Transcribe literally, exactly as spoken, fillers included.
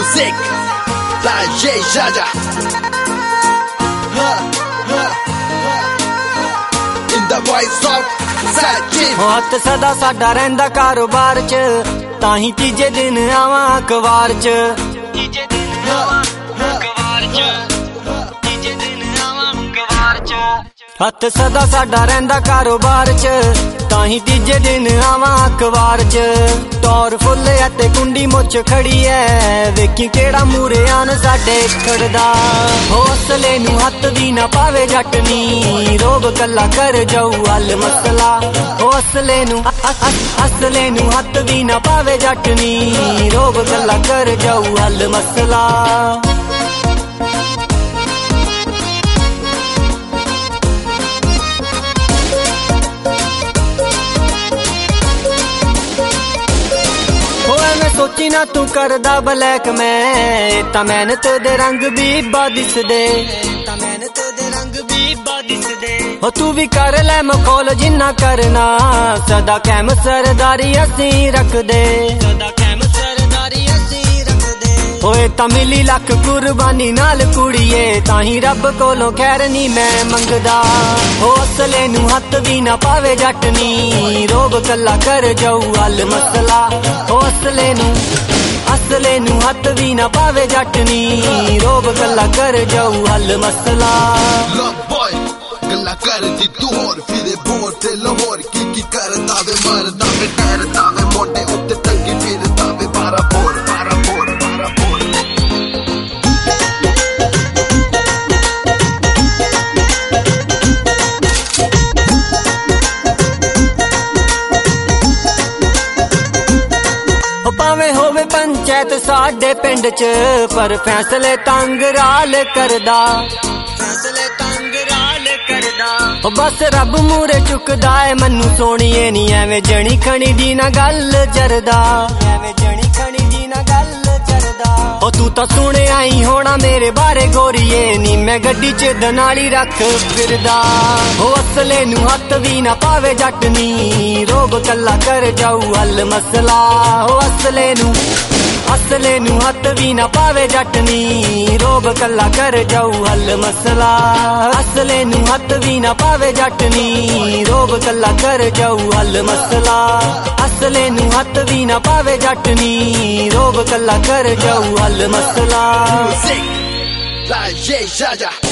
Music da J Jaja In the voice of Sajid ਹੱਥ ਸਦਾ ਸਾਡਾ ਰਹਿੰਦਾ ਕਾਰੋਬਾਰ ਚ ਤਾਂ ਹੀ ਤੀਜੇ ਦਿਨ ਆਵਾਂ ਅਖਬਾਰ ਚ ਤੀਜੇ ਦਿਨ ਆਵਾਂ ਅਖਬਾਰ ਚ ਤੀਜੇ ਦਿਨ ਆਵਾਂ ਅਖਬਾਰ ਚ ਹੱਥ ਸਦਾ ਸਾਡਾ ਰਹਿੰਦਾ ਕਾਰੋਬਾਰ ਚ ਤਾਂ ਹੀ ਤੀਜੇ ਦਿਨ ਆਵਾਂ ਅਖਬਾਰ ਚ ਟੌਰ ਫੁੱਲ ਅਤੇ ਕੁੰਡੀ ਮੁੱਛ ਖੜੀ ਐ ਵੇਖੀ ਕਿਹੜਾ ਮੂਰੇ ਆਨ ਸਾਡੇ ਖੜਦਾ ਹੌਸਲੇ ਨੂੰ ਹੱਥ ਵੀ ਨਾ ਪਾਵੇ ਜੱਟ ਨੀ ਰੋਬ ਕੱਲਾ ਕਰ ਜਾਊ ਹੱਲ ਮਸਲਾ ਹੌਸਲੇ ਨੂੰ ਅਸਲੇ ਨੂੰ ਹੱਥ ਵੀ ਨਾ ਪਾਵੇ ਜੱਟ ਨੀ ਰੋਬ ਕੱਲਾ ਕਰ ਜਾਊ ਹੱਲ ਮਸਲਾ ਸੋਚੀ ਨਾ ਤੂੰ ਕਰਦਾ ਬਲੈਕ ਮੈਂ ਤਾਂ ਮਿਹਨਤ ਦੇ ਰੰਗ ਵੀ ਬਾ ਦਿਸਦੇ ਤਾਂ ਮਿਹਨਤ ਦੇ ਰੰਗ ਵੀ ਬਾ ਦਿਸਦੇ ਹੋ ਤੂੰ ਵੀ ਕਰ ਲੈ ਮਖੌਲ ਜਿੰਨਾ ਕਰਨਾ ਸਦਾ ਕੈਮ ਸਰਦਾਰੀ ਅਸੀਂ ਰੱਖਦੇ ਸਦਾ ਕੈਮ ਸਰਦਾਰੀ ਅਸੀਂ ਰੱਖਦੇ ਹੋਏ ਤਾਂ ਮਿਲੀ ਲੱਖ ਕੁਰਬਾਨੀ ਨਾਲ ਕੁੜੀਏ ਤਾਂ ਹੀ ਰੱਬ ਕੋਲੋਂ ਖੈਰ ਨਹੀਂ ਮੈਂ ਮੰਗਦਾ ਹੌਸਲੇ ਨੂੰ ਹੱਥ ਵੀ ਨਾ ਪਾਵੇ ਜੱਟ ਨੀ ਰੋਬ ਕੱਲਾ ਕਰ ਜਾਊ ਹੱਲ ਮਸਲਾ ਹੌਸਲੇ ਨੂੰ ਅਸਲੇ ਨੂੰ ਹੱਥ ਵੀ ਨਾ ਪਾਵੇ ਜੱਟ ਨੀ ਰੋਬ ਕੱਲਾ ਕਰ ਜਾਊ ਹੱਲ ਮਸਲਾ ਗੱਲਾਂ ਕਰਦੀ ਤੂੰ ਹੋਰ ਫਿਰੇ ਬੋਰ ਤੇ ਲਾਹੌਰ ਕੀ ਕੀ ਕਰਦਾ ਵੇ ਮਰਦਾ ਵੇ ਡਰਦਾ ਵੇ ਮੋਢੇ ਉੱਤੇ ਟੰਗੀ ਫਿਰਦਾ ਵੇ ਬਾਰਾ ਬੋਰ ਬਾਰਾ ਬੋਰ ਬਾਰਾ ਬੋਰ ਭਾਵੇਂ ਹੋਵੇ ਪੰਚਾਇਤ ਸਾਡੇ ਪਿੰਡ ਚ ਪਰ ਫੈਸਲੇ ਤੰਗਰਾਲ ਕਰਦਾ ਫੈਸਲੇ ਤੰਗਰਾਲ ਕਰਦਾ ਬਸ ਰੱਬ ਮੂਰੇ ਚੁੱਕਦਾ ਏ ਮੈਨੂੰ ਸੋਣੀਏ ਨੀ ਐਵੇਂ ਜਣੀ ਖਣੀ ਦੀ ਨਾ ਗੱਲ ਜਰਦਾ ਐਵੇਂ ਜਣੀ ਖਣੀ ਦੀ ਨਾ ਗੱਲ ਜਰਦਾ ਉਹ ਤੂੰ ਤਾਂ ਸੁਣਿਆ ਹੀ ਹੋਣਾ ਮੇਰੇ ਬਾਰੇ ਗੋਰੀਏ ਨੀ ਮੈਂ ਗੱਡੀ ਚ ਦਨਾਲੀ ਰੱਖ ਫਿਰਦਾ ਉਹ ਅਸਲੇ ਨੂੰ ਹੱਥ ਵੀ ਨਾ ਪਾਵੇ ਜੱਟ ਨੀ ਰੋਬ ਕੱਲਾ ਕਰ ਜਾਊ ਹੱਲ ਮਸਲਾ ਉਹ ਅਸਲੇ ਨੂੰ ਅਸਲੇ ਨੂੰ ਹੱਥ ਵੀ ਨਾ ਪਾਵੇ ਜੱਟ ਨੀ ਰੋਬ ਕੱਲਾ ਕਰ ਜਾਊ ਹੱਲ ਮਸਲਾ ਅਸਲੇ ਨੂੰ ਹੱਥ ਵੀ ਨਾ ਪਾਵੇ ਜੱਟ ਨੀ ਰੋਬ ਕੱਲਾ ਕਰ ਜਾਊ ਹੱਲ ਮਸਲਾ ਅਸਲੇ ਨੂੰ ਹੱਥ ਵੀ ਨਾ ਪਾਵੇ ਜੱਟ ਨੀ ਰੋਬ ਕੱਲਾ ਕਰ ਜਾਊ ਹੱਲ ਮਸਲਾ Music da J Jaja